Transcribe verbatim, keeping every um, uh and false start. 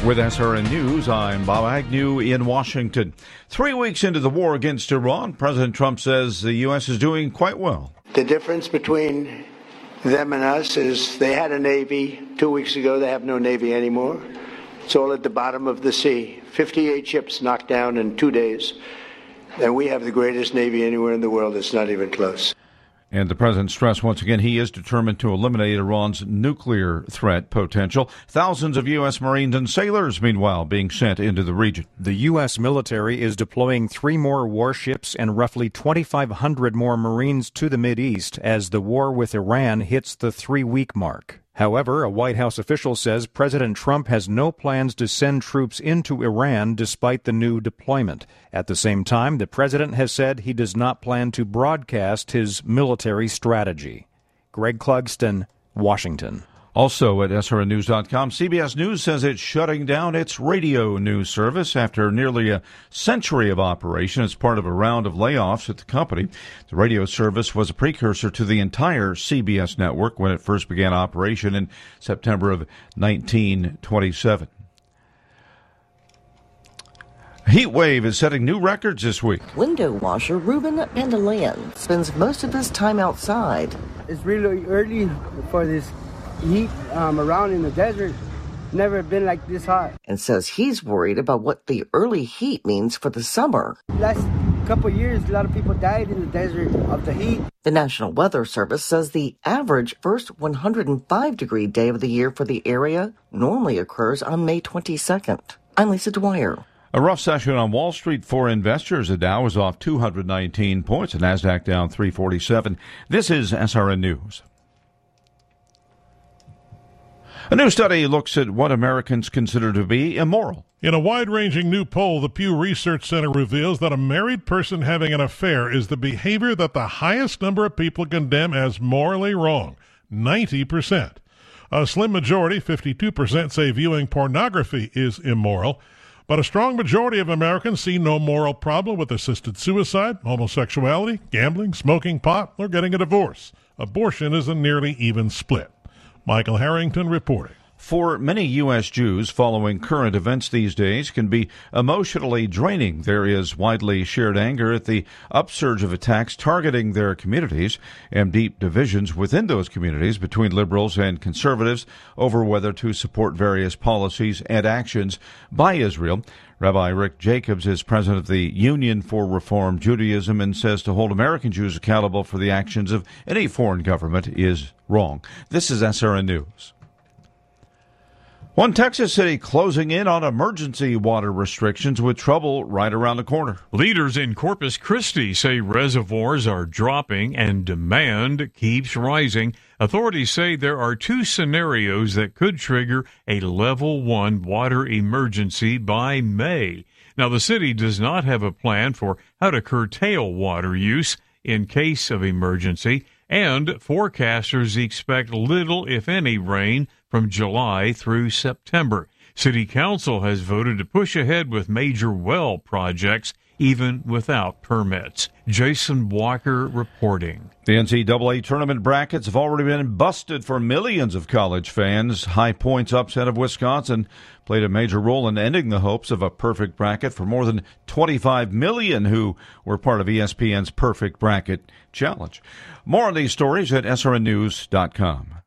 With S R N News, I'm Bob Agnew in Washington. Three weeks into the war against Iran, President Trump says the U S is doing quite well. The difference between them and us is they had a Navy two weeks ago. They have no Navy anymore. It's all at the bottom of the sea. fifty-eight ships knocked down in two days. And we have the greatest Navy anywhere in the world. It's not even close. And the president stressed once again he is determined to eliminate Iran's nuclear threat potential. Thousands of U S. Marines and sailors, meanwhile, being sent into the region. The U S military is deploying three more warships and roughly twenty-five hundred more Marines to the Mideast as the war with Iran hits the three-week mark. However, a White House official says President Trump has no plans to send troops into Iran despite the new deployment. At the same time, the president has said he does not plan to broadcast his military strategy. Greg Clugston, Washington. Also at S R N news dot com, C B S News says it's shutting down its radio news service after nearly a century of operation as part of a round of layoffs at the company. The radio service was a precursor to the entire C B S network when it first began operation in September of nineteen twenty-seven. A heat wave is setting new records this week. Window washer Ruben Pandalayan spends most of his time outside. It's really early for this heat um, around in the desert. Never been like this hot. And says he's worried about what the early heat means for the summer. Last couple of years, a lot of people died in the desert of the heat. The National Weather Service says the average first one hundred five degree day of the year for the area normally occurs on May twenty-second. I'm Lisa Dwyer. A rough session on Wall Street for investors. The Dow is off two hundred nineteen points. The Nasdaq down three forty-seven. This is S R N News. A new study looks at what Americans consider to be immoral. In a wide-ranging new poll, the Pew Research Center reveals that a married person having an affair is the behavior that the highest number of people condemn as morally wrong, ninety percent. A slim majority, fifty-two percent, say viewing pornography is immoral, but a strong majority of Americans see no moral problem with assisted suicide, homosexuality, gambling, smoking pot, or getting a divorce. Abortion is a nearly even split. Michael Harrington reporting. For many U S. Jews, following current events these days can be emotionally draining. There is widely shared anger at the upsurge of attacks targeting their communities and deep divisions within those communities between liberals and conservatives over whether to support various policies and actions by Israel. Rabbi Rick Jacobs is president of the Union for Reform Judaism and says to hold American Jews accountable for the actions of any foreign government is wrong. This is S R N News. One Texas city closing in on emergency water restrictions with trouble right around the corner. Leaders in Corpus Christi say reservoirs are dropping and demand keeps rising. Authorities say there are two scenarios that could trigger a level one water emergency by May. Now, the city does not have a plan for how to curtail water use in case of emergency, and forecasters expect little, if any, rain from July through September. City Council has voted to push ahead with major well projects, even without permits. Jason Walker reporting. The N C double A tournament brackets have already been busted for millions of college fans. High Point's upset of Wisconsin played a major role in ending the hopes of a perfect bracket for more than twenty-five million who were part of E S P N's Perfect Bracket Challenge. More on these stories at S R N news dot com.